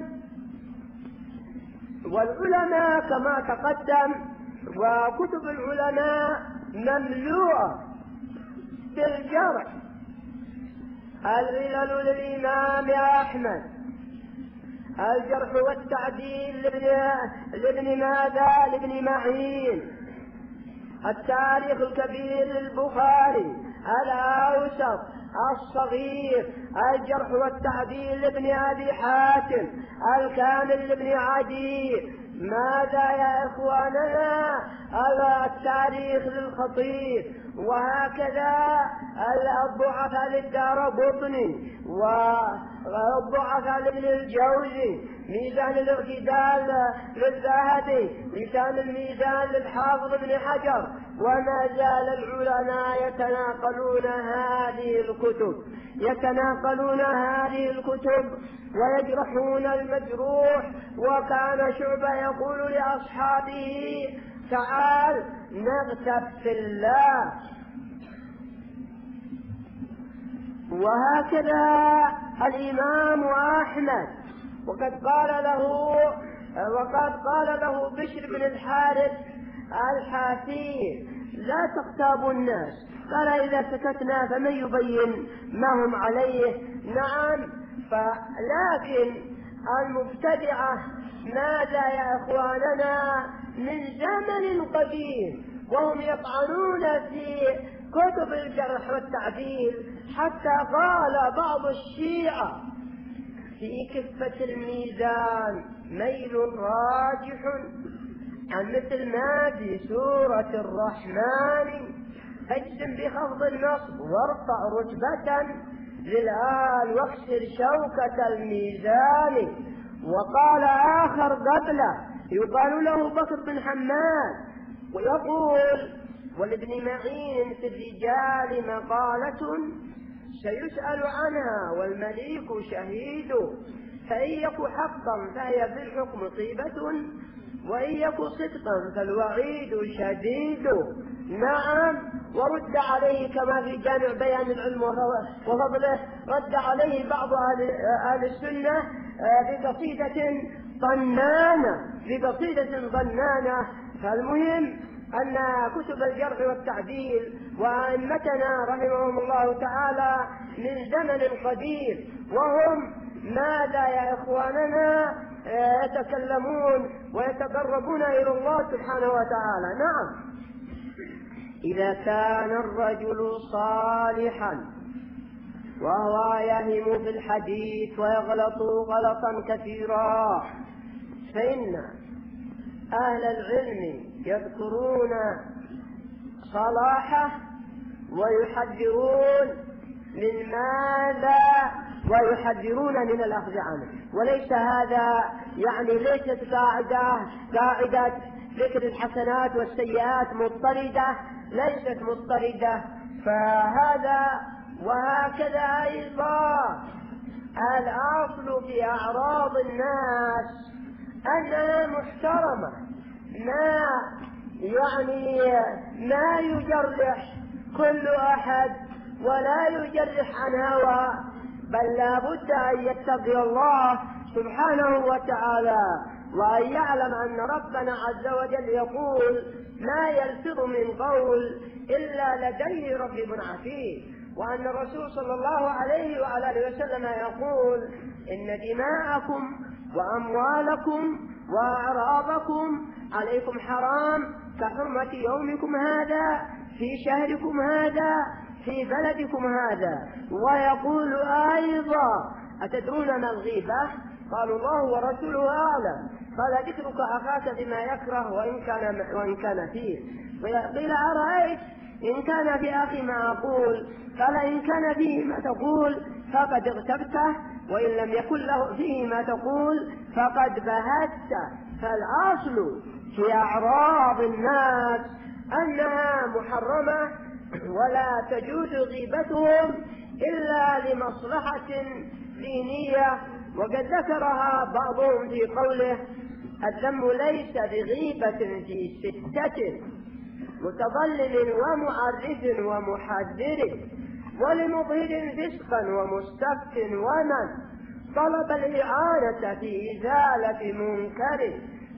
S2: والعلماء كما تقدم وكتب العلماء مملوءة بالجرح. العلل للإمام أحمد، الجرح والتعديل لابن ماذا لابن معين، التاريخ الكبير للبخاري، الأوسط، الصغير، الجرح والتعديل لابن أبي حاتم، الكامل لابن عدي. ماذا يا إخواننا؟ التاريخ للخطيب، وهكذا الضعفاء للدارقطني، والضعفاء لابن الجوزي، ميزان الاعتدال للذهبي، لسان الميزان للحافظ ابن حجر. وما زال العلماء يتناقلون هذه الكتب يتناقلون هذه الكتب ويجرحون المجروح. وكان شعبة يقول لأصحابه تعال نغتب في الله. وهكذا الإمام أحمد، وقد قال له وقد قال له بشر بن الحارث الحافي لا تغتابوا الناس، قال إذا سكتنا فمن يبين ما هم عليه. نعم. فلكن المبتدعة ماذا يا إخواننا من زمن قديم وهم يطعنون في كتب الجرح والتعديل، حتى قال بعض الشيعة في كفة الميزان ميل راجح عن مثل ما في سورة الرحمن، اجزم بخفض النصب وارفع رتبة للآل واكسر شوكة الميزان. وقال آخر قبله يقال له بكر بن حماد ويقول ولابن معين في الرجال مقالة سيسأل عنها والمليك شهيد، فإن يك حقا فهي في الحكم طيبة وإن يك صدقا فالوعيد شديد. نعم. ورد عليه كما في جامع بيان العلم وفضله، رد عليه بعض أهل السنة بقصيدة ضنانة بقصيدة ضنانة. فالمهم أن كتب الجرح والتعديل وأئمتنا رحمهم الله تعالى من زمن قديم وهم ماذا يا إخواننا يتكلمون ويتقربون إلى الله سبحانه وتعالى. نعم. إذا كان الرجل صالحا وهو يهم في الحديث ويغلط غلطا كثيرا، فإن أهل العلم يذكرون صلاحه ويحذرون من ماذا ويحذرون من الأخذ عنه. وليس هذا يعني ليست قاعدة قاعدة ذكر الحسنات والسيئات مضطردة، ليست مضطردة. فهذا وهكذا أيضا الأصل في أعراض الناس أنها محترمة، ما يعني ما يجرح كل أحد ولا يجرح عن هوى، بل لا بد أن يتقي الله سبحانه وتعالى وأن يعلم أن ربنا عز وجل يقول ما يلفظ من قول إلا لديه رقيب عتيد، وأن الرسول صلى الله عليه وعلى آله وسلم يقول إن دماءكم وأموالكم وأعراضكم عليكم حرام كحرمة يومكم هذا في شهركم هذا في بلدكم هذا. ويقول أيضا أتدرون ما الغيبة؟ قالوا الله ورسوله أعلم، قال ذكرك أخاك بما يكره وإن كان وإن كان فيه. قيل أرأيت إن كان في أخي ما أقول؟ قال إن كان فيه ما تقول فقد اغتبته، وإن لم يكن له فيه ما تقول فقد بهته. فالأصل في أعراض الناس أنها محرمة ولا تجوز غيبتهم إلا لمصلحة دينية، وقد ذكرها بعضهم في قوله الذم ليس بغيبة في ستة متضلل ومعرف ومحذر ولمظهر فسقا ومستفت ومن طلب الإعانة في إزالة منكر.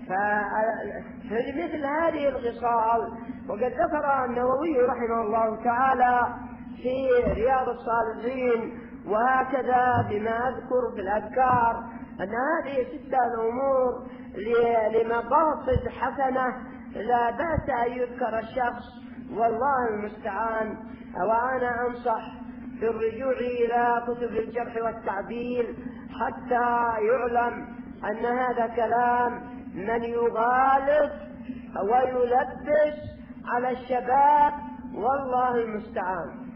S2: فمثل هذه الخصال وقد ذكر النووي رحمه الله تعالى في رياض الصالحين وهكذا بما أذكر في الأذكار أن هذه ستة الأمور لمقاصد حسنة لا بأس أن يذكر الشخص، والله المستعان. وأنا أنصح بالرجوع إلى كتب الجرح والتعديل حتى يعلم أن هذا كلام من يغالط ويلبس على الشباب، والله المستعان.